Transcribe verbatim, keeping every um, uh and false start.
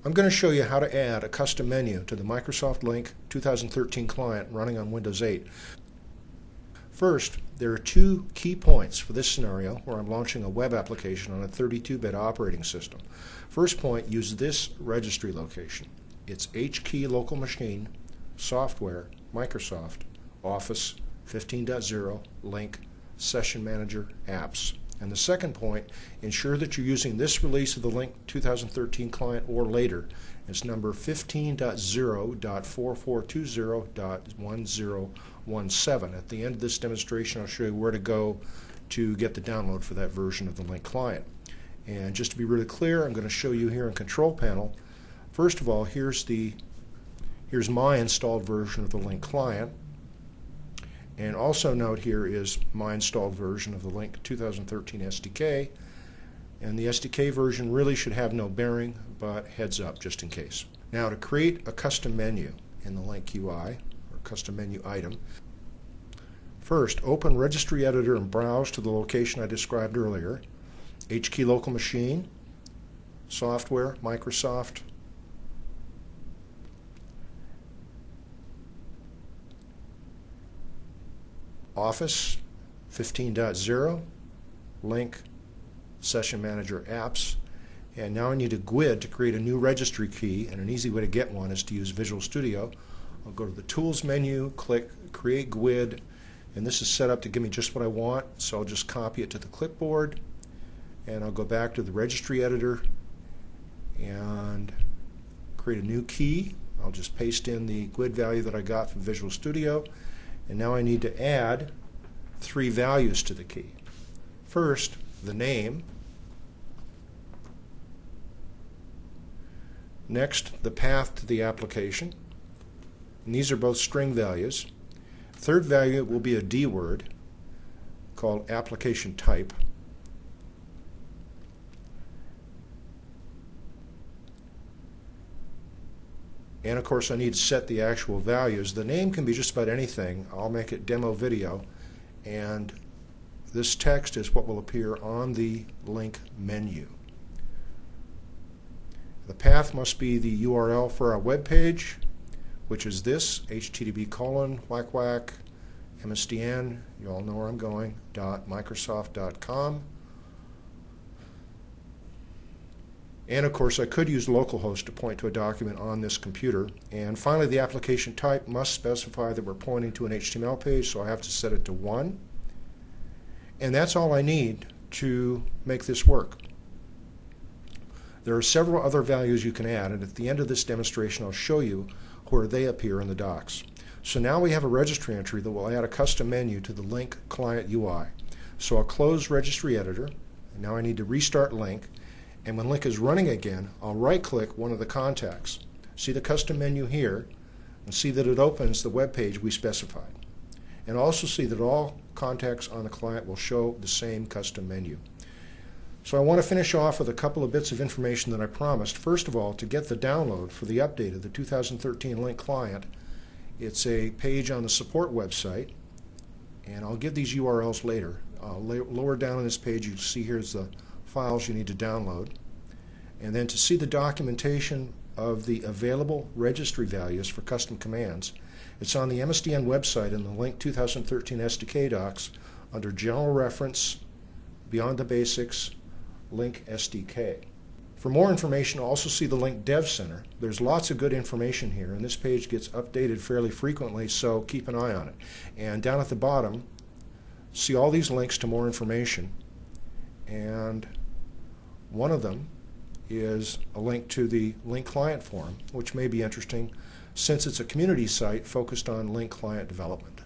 I'm going to show you how to add a custom menu to the Microsoft Lync two thousand thirteen client running on Windows eight. First, there are two key points for this scenario where I'm launching a web application on a thirty-two bit operating system. First point, use this registry location. It's H key local machine, software, Microsoft, Office fifteen point zero, Lync, Session Manager, Apps. And the second point, ensure that you're using this release of the Lync two thousand thirteen client or later. It's number fifteen point zero dot four four two zero dot one zero one seven. At the end of this demonstration, I'll show you where to go to get the download for that version of the Lync client. And just to be really clear, I'm going to show you here in Control Panel. First of all, here's the here's my installed version of the Lync client. And also note here is my installed version of the Lync two thousand thirteen S D K. And the S D K version really should have no bearing, but heads up just in case. Now, to create a custom menu in the Lync U I, or custom menu item, first open Registry Editor and browse to the location I described earlier. H key local machine, software, Microsoft, Office fifteen point zero, Lync, Session Manager, Apps. And now I need a G U I D to create a new registry key, and an easy way to get one is to use Visual Studio. I'll go to the Tools menu, click Create G U I D, and this is set up to give me just what I want, so I'll just copy it to the clipboard, and I'll go back to the Registry Editor and create a new key. I'll just paste in the G U I D value that I got from Visual Studio. And now I need to add three values to the key. First, the name. Next, the path to the application. And these are both string values. Third value will be a D word called application type. And of course I need to set the actual values. The name can be just about anything. I'll make it demo video, and this text is what will appear on the Lync menu. The path must be the U R L for our web page, which is this, http colon whack whack msdn, you all know where I'm going, dot microsoft dot com. And of course I could use localhost to point to a document on this computer. And finally, the application type must specify that we're pointing to an H T M L page, so I have to set it to one. And that's all I need to make this work. There are several other values you can add, and at the end of this demonstration I'll show you where they appear in the docs. So now we have a registry entry that will add a custom menu to the Lync client U I. So I'll close Registry Editor, and now I need to restart Lync. And when Lync is running again, I'll right-click one of the contacts. See the custom menu here, and see that it opens the web page we specified. And also see that all contacts on the client will show the same custom menu. So I want to finish off with a couple of bits of information that I promised. First of all, to get the download for the update of the two thousand thirteen Lync client, it's a page on the support website, and I'll give these U R Ls later. Uh, lower down on this page you see here's the files you need to download. And then to see the documentation of the available registry values for custom commands, it's on the M S D N website in the Lync two thousand thirteen S D K docs under General Reference, Beyond the Basics, Lync S D K. For more information, also see the Lync Dev Center. There's lots of good information here, and this page gets updated fairly frequently, so keep an eye on it. And down at the bottom, see all these links to more information. And one of them is a link to the Lync client forum, which may be interesting since it's a community site focused on Lync client development.